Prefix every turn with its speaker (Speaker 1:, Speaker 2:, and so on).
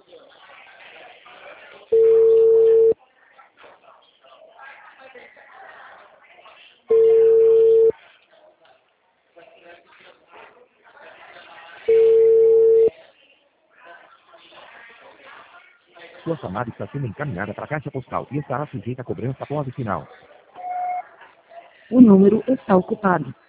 Speaker 1: Sua chamada está sendo encaminhada para a caixa postal e estará sujeita a cobrança após o sinal.
Speaker 2: O número está ocupado.